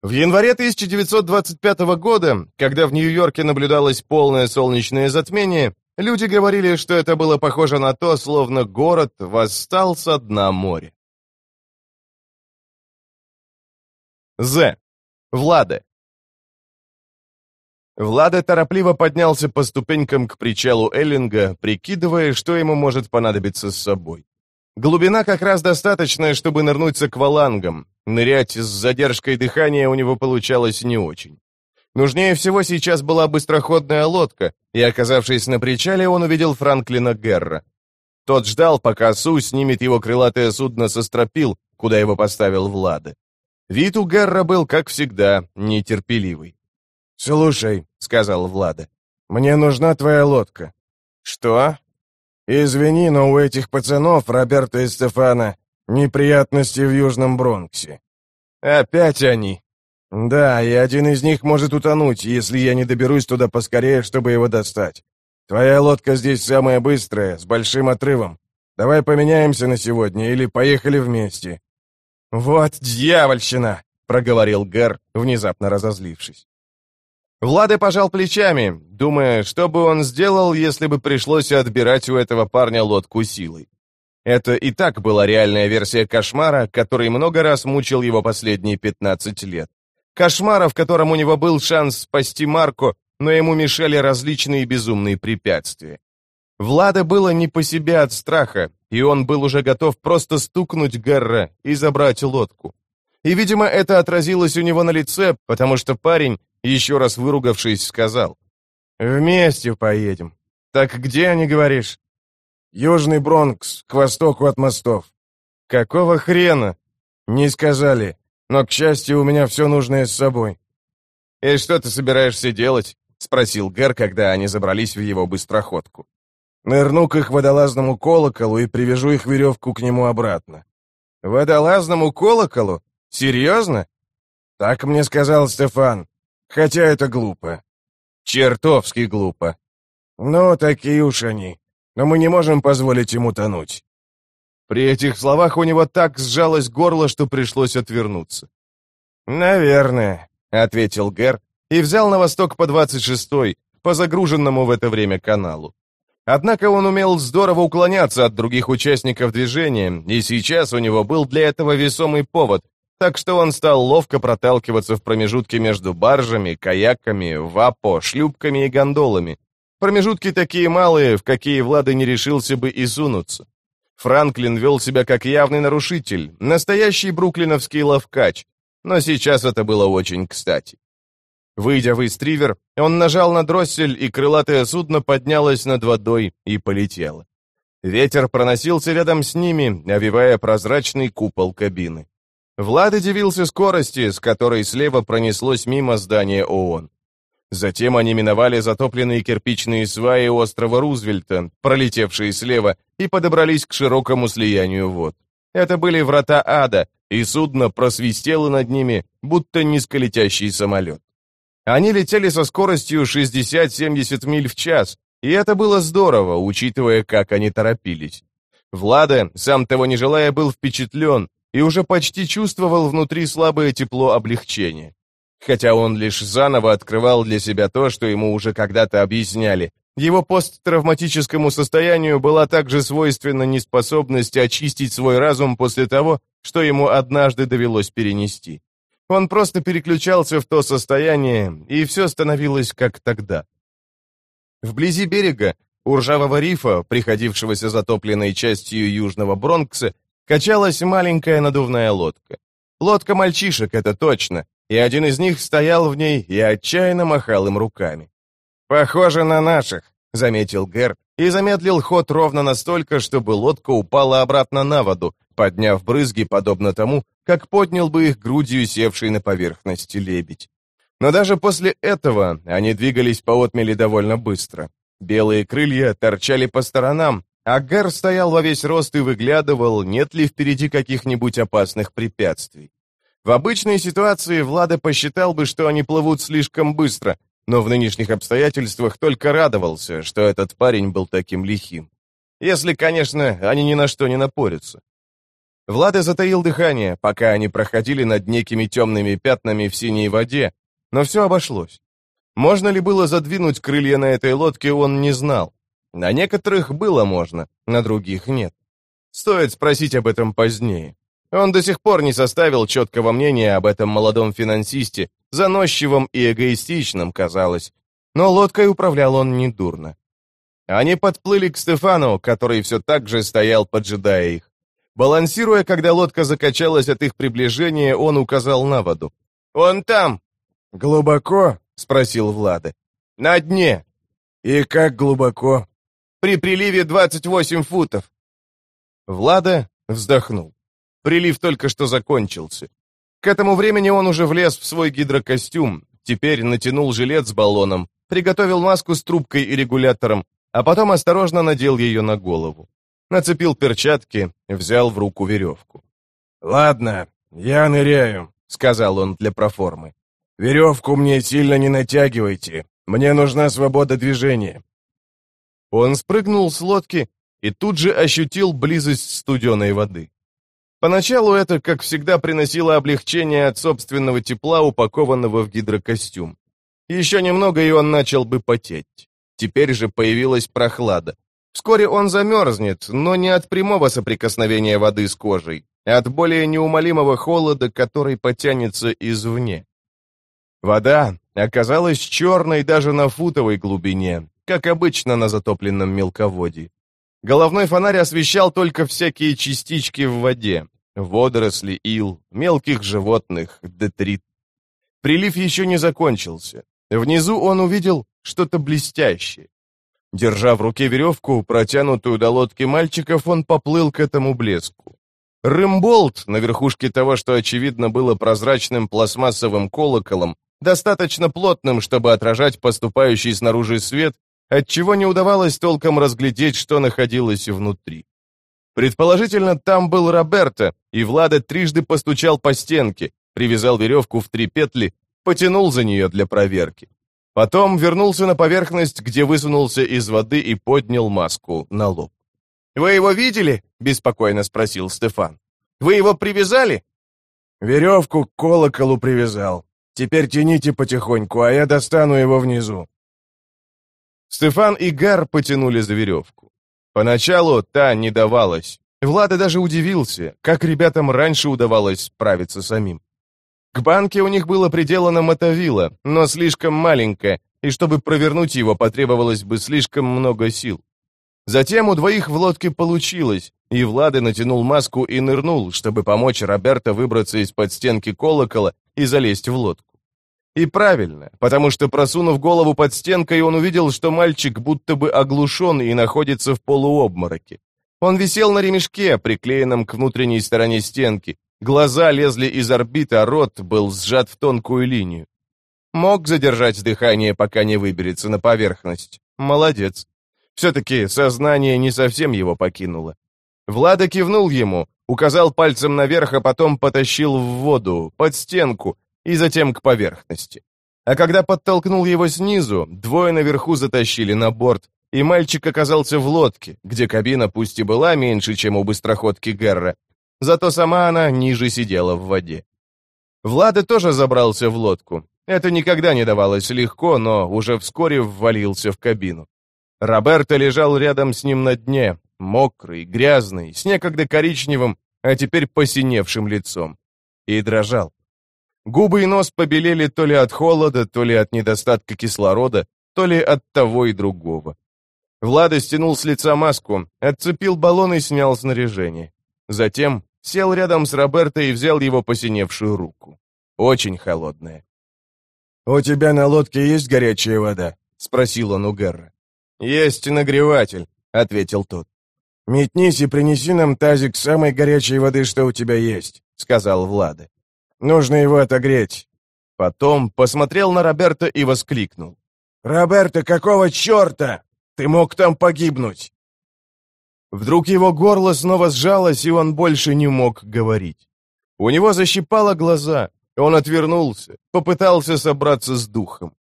В январе 1925 года, когда в Нью-Йорке наблюдалось полное солнечное затмение, люди говорили, что это было похоже на то, словно город восстал со дна моря. З. Владе. Владе торопливо поднялся по ступенькам к причалу Эллинга, прикидывая, что ему может понадобиться с собой. Глубина как раз достаточная, чтобы нырнуть с аквалангом. Нырять с задержкой дыхания у него получалось не очень. Нужнее всего сейчас была быстроходная лодка, и, оказавшись на причале, он увидел Франклина Герра. Тот ждал, пока Су снимет его крылатое судно со стропил, куда его поставил Владе. Вид у Герра был, как всегда, нетерпеливый. «Слушай», — сказал Владе, — «мне нужна твоя лодка». «Что?» «Извини, но у этих пацанов, Роберта и Стефана, неприятности в Южном Бронксе». «Опять они?» «Да, и один из них может утонуть, если я не доберусь туда поскорее, чтобы его достать. Твоя лодка здесь самая быстрая, с большим отрывом. Давай поменяемся на сегодня или поехали вместе». «Вот дьявольщина!» — проговорил Гер, внезапно разозлившись. Владе пожал плечами, думая, что бы он сделал, если бы пришлось отбирать у этого парня лодку силой. Это и так была реальная версия кошмара, который много раз мучил его последние 15 лет. Кошмара, в котором у него был шанс спасти Марко, но ему мешали различные безумные препятствия. Владе было не по себе от страха, и он был уже готов просто стукнуть Герра и забрать лодку. И, видимо, это отразилось у него на лице, потому что парень, еще раз выругавшись, сказал: «Вместе поедем». «Так где они, говоришь?» «Южный Бронкс, к востоку от мостов». «Какого хрена?» «Не сказали, но, к счастью, у меня все нужное с собой». «И что ты собираешься делать?» — спросил Гер, когда они забрались в его быстроходку. «Нырну к их водолазному колоколу и привяжу их веревку к нему обратно». «Водолазному колоколу? Серьезно?» «Так мне сказал Стефан. Хотя это глупо». «Чертовски глупо». «Ну, такие уж они. Но мы не можем позволить ему тонуть». При этих словах у него так сжалось горло, что пришлось отвернуться. «Наверное», — ответил Гер и взял на восток по 26-й, по загруженному в это время каналу. Однако он умел здорово уклоняться от других участников движения, и сейчас у него был для этого весомый повод, так что он стал ловко проталкиваться в промежутке между баржами, каяками, вапо, шлюпками и гондолами. Промежутки такие малые, в какие Владе не решился бы и сунуться. Франклин вел себя как явный нарушитель, настоящий бруклиновский ловкач, но сейчас это было очень кстати. Выйдя в Ист-Ривер, он нажал на дроссель, и крылатое судно поднялось над водой и полетело. Ветер проносился рядом с ними, овивая прозрачный купол кабины. Владе дивился скорости, с которой слева пронеслось мимо здания ООН. Затем они миновали затопленные кирпичные сваи острова Рузвельта, пролетевшие слева, и подобрались к широкому слиянию вод. Это были врата ада, и судно просвистело над ними, будто низколетящий самолет. Они летели со скоростью 60-70 миль в час, и это было здорово, учитывая, как они торопились. Владе, сам того не желая, был впечатлен и уже почти чувствовал внутри слабое тепло облегчения. Хотя он лишь заново открывал для себя то, что ему уже когда-то объясняли. Его посттравматическому состоянию была также свойственна неспособность очистить свой разум после того, что ему однажды довелось перенести. Он просто переключался в то состояние, и все становилось как тогда. Вблизи берега, у ржавого рифа, приходившегося затопленной частью Южного Бронкса, качалась маленькая надувная лодка. Лодка мальчишек, это точно, и один из них стоял в ней и отчаянно махал им руками. «Похоже на наших», — заметил Гер, и замедлил ход ровно настолько, чтобы лодка упала обратно на воду, подняв брызги, подобно тому, как поднял бы их грудью севший на поверхности лебедь. Но даже после этого они двигались по отмели довольно быстро. Белые крылья торчали по сторонам, а Гер стоял во весь рост и выглядывал, нет ли впереди каких-нибудь опасных препятствий. В обычной ситуации Владе посчитал бы, что они плывут слишком быстро, но в нынешних обстоятельствах только радовался, что этот парень был таким лихим. Если, конечно, они ни на что не напорятся. Влада затаил дыхание, пока они проходили над некими темными пятнами в синей воде, но все обошлось. Можно ли было задвинуть крылья на этой лодке, он не знал. На некоторых было можно, на других нет. Стоит спросить об этом позднее. Он до сих пор не составил четкого мнения об этом молодом финансисте, заносчивом и эгоистичном, казалось. Но лодкой управлял он недурно. Они подплыли к Стефану, который все так же стоял, поджидая их. Балансируя, когда лодка закачалась от их приближения, он указал на воду. «Он там!» «Глубоко?» — спросил Влада. «На дне». «И как глубоко?» «При приливе 28 футов». Влада вздохнул. Прилив только что закончился. К этому времени он уже влез в свой гидрокостюм, теперь натянул жилет с баллоном, приготовил маску с трубкой и регулятором, а потом осторожно надел ее на голову. Нацепил перчатки, взял в руку веревку. «Ладно, я ныряю», — сказал он для проформы. «Веревку мне сильно не натягивайте. Мне нужна свобода движения». Он спрыгнул с лодки и тут же ощутил близость студеной воды. Поначалу это, как всегда, приносило облегчение от собственного тепла, упакованного в гидрокостюм. Еще немного, и он начал бы потеть. Теперь же появилась прохлада. Вскоре он замерзнет, но не от прямого соприкосновения воды с кожей, а от более неумолимого холода, который потянется извне. Вода оказалась черной даже на футовой глубине, как обычно на затопленном мелководье. Головной фонарь освещал только всякие частички в воде, водоросли, ил, мелких животных, детрит. Прилив еще не закончился. Внизу он увидел что-то блестящее. Держа в руке веревку, протянутую до лодки мальчиков, он поплыл к этому блеску. Рымболт на верхушке того, что, очевидно, было прозрачным пластмассовым колоколом, достаточно плотным, чтобы отражать поступающий снаружи свет, отчего не удавалось толком разглядеть, что находилось внутри. Предположительно, там был Роберто, и Влада трижды постучал по стенке, привязал веревку в 3 петли, потянул за нее для проверки. Потом вернулся на поверхность, где высунулся из воды и поднял маску на лоб. «Вы его видели?» — беспокойно спросил Стефан. «Вы его привязали?» «Веревку к колоколу привязал. Теперь тяните потихоньку, а я достану его внизу». Стефан и Гар потянули за веревку. Поначалу та не давалась. Влада даже удивился, как ребятам раньше удавалось справиться самим. К банке у них было приделано мотовило, но слишком маленькое, и чтобы провернуть его, потребовалось бы слишком много сил. Затем у двоих в лодке получилось, и Влада натянул маску и нырнул, чтобы помочь Роберто выбраться из-под стенки колокола и залезть в лодку. И правильно, потому что, просунув голову под стенкой, он увидел, что мальчик будто бы оглушен и находится в полуобмороке. Он висел на ремешке, приклеенном к внутренней стороне стенки, глаза лезли из орбит, а рот был сжат в тонкую линию. Мог задержать дыхание, пока не выберется на поверхность. Молодец. Все-таки сознание не совсем его покинуло. Влада кивнул ему, указал пальцем наверх, а потом потащил в воду, под стенку, и затем к поверхности. А когда подтолкнул его снизу, двое наверху затащили на борт, и мальчик оказался в лодке, где кабина пусть и была меньше, чем у быстроходки Герра, зато сама она ниже сидела в воде. Влада тоже забрался в лодку. Это никогда не давалось легко, но уже вскоре ввалился в кабину. Роберто лежал рядом с ним на дне, мокрый, грязный, с некогда коричневым, а теперь посиневшим лицом. И дрожал. Губы и нос побелели то ли от холода, то ли от недостатка кислорода, то ли от того и другого. Влада стянул с лица маску, отцепил баллон и снял снаряжение. Затем сел рядом с Роберто и взял его посиневшую руку. Очень холодная. «У тебя на лодке есть горячая вода?» — спросил он у Герра. «Есть нагреватель», — ответил тот. «Метнись и принеси нам тазик самой горячей воды, что у тебя есть», — сказал Влада. «Нужно его отогреть». Потом посмотрел на Роберто и воскликнул. «Роберто, какого черта? Ты мог там погибнуть!» Вдруг его горло снова сжалось, и он больше не мог говорить. У него защипало глаза, он отвернулся, попытался собраться с духом.